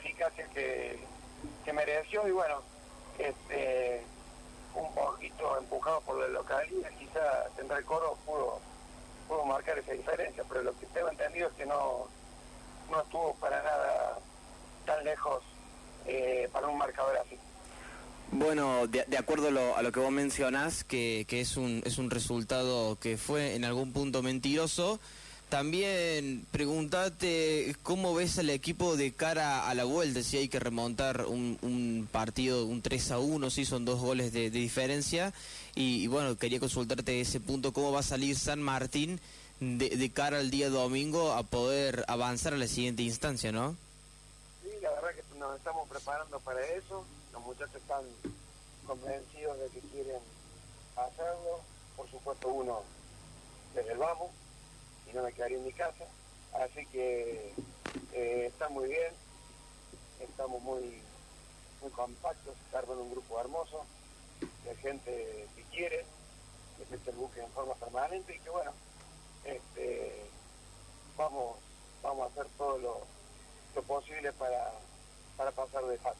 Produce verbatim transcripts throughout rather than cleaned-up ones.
eficacia que, que mereció y bueno, este, un poquito empujado por la localidad, quizá Central Córdoba pudo, pudo marcar esa diferencia, pero lo que tengo entendido es que no, no estuvo para nada tan lejos eh, para un marcador así. Bueno, de, de acuerdo a lo, a lo que vos mencionás, que, que es un es un resultado que fue en algún punto mentiroso, también preguntarte cómo ves al equipo de cara a la vuelta, si hay que remontar un, un partido, un tres a uno, si son dos goles de, de diferencia, y, y bueno, quería consultarte ese punto, cómo va a salir San Martín de, de cara al día domingo a poder avanzar a la siguiente instancia, ¿no? Sí, la verdad que nos estamos preparando para eso, los muchachos están convencidos de que quieren hacerlo, por supuesto uno desde el vamos, y no me quedaría en mi casa, así que eh, está muy bien, estamos muy muy compactos, arman un grupo hermoso de gente que quiere, que se busque en forma permanente y que bueno, este vamos vamos a hacer todo lo, lo posible para, para pasar de fase.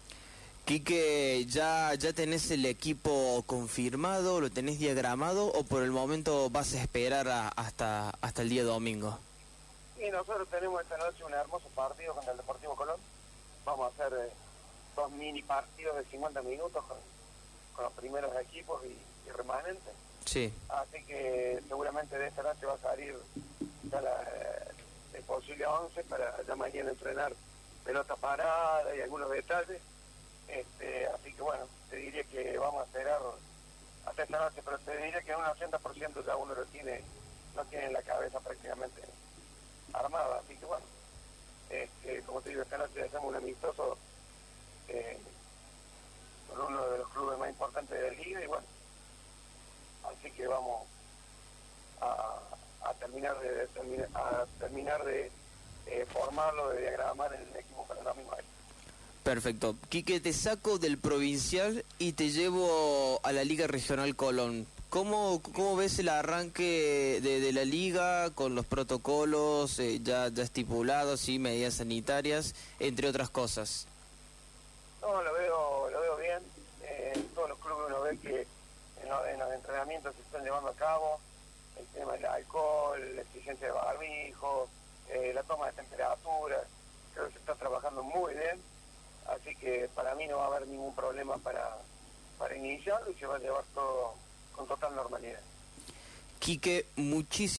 Quique, ¿ya, ¿ya tenés el equipo confirmado, lo tenés diagramado o por el momento vas a esperar a, hasta, hasta el día domingo? Y nosotros tenemos esta noche un hermoso partido contra el Deportivo Colón. Vamos a hacer eh, dos mini partidos de cincuenta minutos con, con los primeros equipos y, y remanentes. Sí. Así que seguramente de esta noche va a salir ya la, el posible once para ya mañana entrenar pelota parada y algunos detalles. Este, así que bueno, te diría que vamos a esperar hasta esta noche, pero te diría que un ochenta por ciento ya uno lo tiene, lo tiene en la cabeza prácticamente armado, así que bueno, este, como te digo, esta noche hacemos un amistoso eh, con uno de los clubes más importantes de la liga y bueno, así que vamos a, a terminar de, de terminar, a terminar de eh, formarlo, de diagramar el equipo para el domingo. Perfecto. Quique, te saco del provincial y te llevo a la Liga Regional Colón. ¿Cómo, cómo ves el arranque de, de la liga con los protocolos eh, ya, ya estipulados y medidas sanitarias, entre otras cosas? No, lo veo, lo veo bien. Eh, en todos los clubes uno ve que en los, en los entrenamientos se están llevando a cabo el tema del alcohol, la exigencia de barbijo, eh, la toma de temperatura. Creo que se está trabajando muy bien. Así que para mí no va a haber ningún problema para, para iniciarlo y se va a llevar todo con total normalidad. Quique, muchísimas